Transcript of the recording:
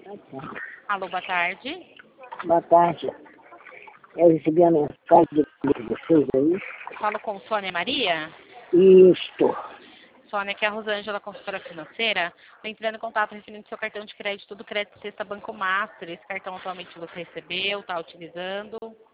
Alô, boa tarde. Boa tarde. Eu recebi a mensagem de vocês aí. Falo com Sônia Maria. Isto. Sônia, aqui é a Rosângela, consultora financeira. Estou entrando em contato referente ao seu cartão de crédito do Crédito Sexta Banco Master. Esse cartão atualmente você recebeu, está utilizando?